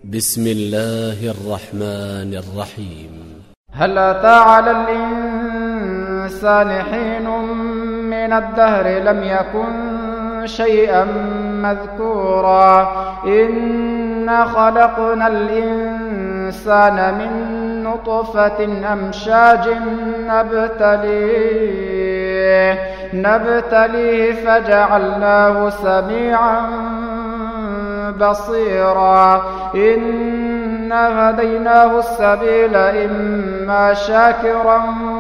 بسم الله الرحمن الرحيم. هل أتى على الإنسان حين من الدهر لم يكن شيئا مذكورا إنا خلقنا الإنسان من نطفة أمشاج نبتليه فجعلناه سميعا بصيرا إنا هديناه السبيل إما شاكرا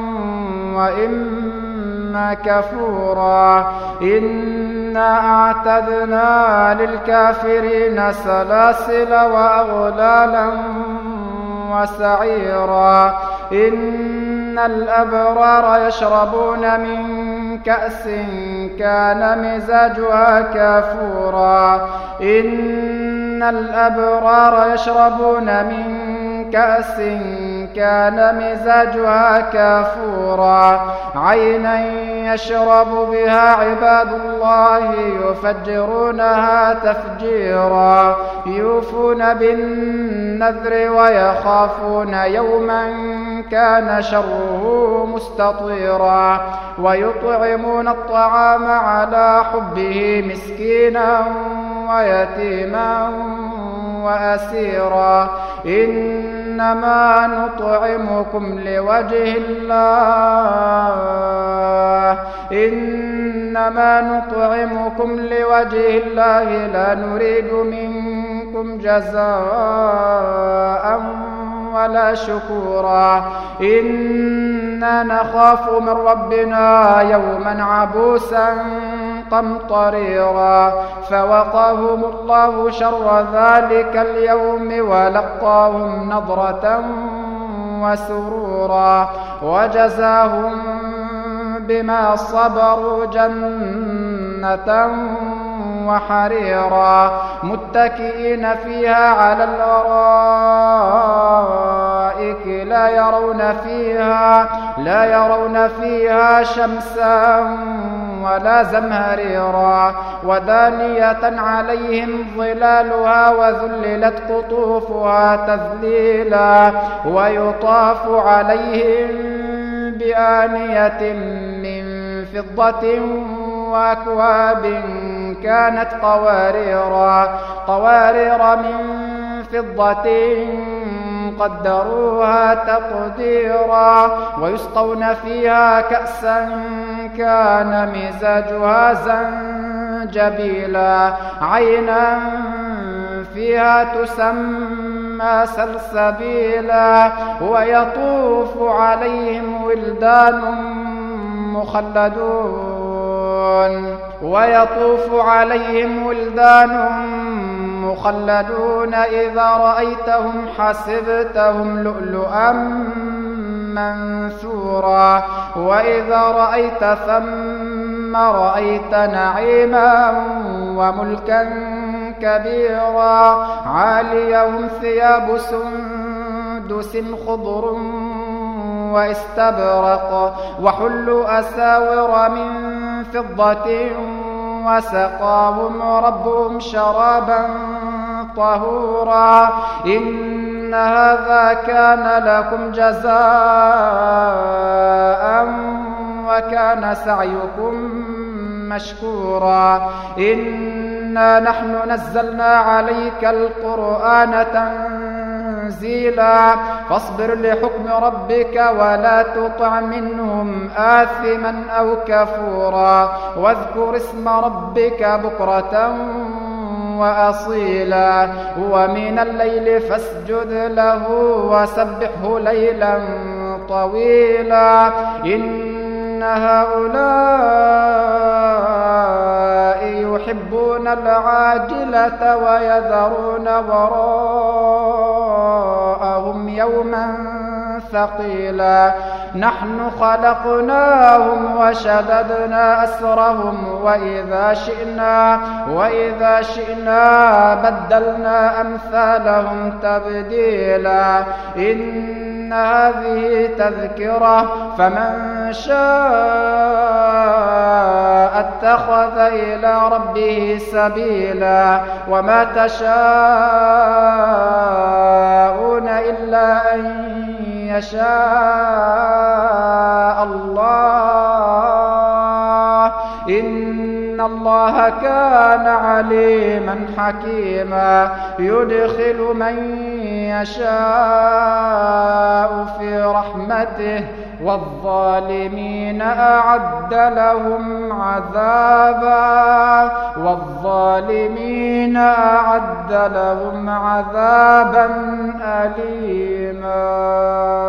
وإما كفورا إنا أعتدنا للكافرين سلاسل وأغلالا وسعيرا إن الأبرار يشربون من كأس كان مزاجها كافورا إن الأبرار يشربون من كأس كان مزاجها كافورا عينا يشرب بها عباد الله يفجرونها تفجيرا يوفون بالنذر ويخافون يوما كان شره مستطيرا ويطعمون الطعام على حبه مسكينا ويتيما وأسيرا إنما نطعمكم لوجه الله لا نريد منكم جزاء ولا شكورا إنا نخاف من ربنا يوما عبوسا قمطريرا فوقاهم الله شر ذلك اليوم ولقاهم نضرة وسرورا وجزاهم بما صبروا جنة وحريرا متكئين فيها على الأرائك لا يرون فيها شمسا ولا زمهريرا ودانية عليهم ظلالها وذللت قطوفها تذليلا ويطاف عليهم بآنية من فضة وأكواب كانت قوارير من فضة قدروها تقديرا ويسقون فيها كأسا كان مزاجها زنجبيلا عينا فيها تسمى سلسبيلا ويطوف عليهم ولدان مخلدون إذا رأيتهم حسبتهم لؤلؤا منثورا وإذا رأيت ثم رأيت نعيما وملكا كبيرا عاليهم ثياب سندس خضر واستبرق وحلوا أساور من فضة وسقاهم ربهم شرابا طهورا إن هذا كان لكم جزاء وكان سعيكم مشكورا إنا نحن نزلنا عليك القرآن تنزيلا فاصبر لحكم ربك ولا تطع منهم آثما أو كفورا واذكر اسم ربك بكرة وأصيلا ومن الليل فاسجد له وسبحه ليلا طويلا إن هؤلاء يحبون العاجلة ويذرون وراءهم يوما ثقيلا نحن خلقناهم وشددنا أسرهم وإذا شئنا بدلنا أمثالهم تبديلا إن هذه تذكرة فمن شاء اتخذ إلى ربه سبيلا وما تشاءون يشاء الله، إن الله كان عليما حكيما. يدخل من يشاء في رحمته والظالمين أعد لهم عذابا أليما.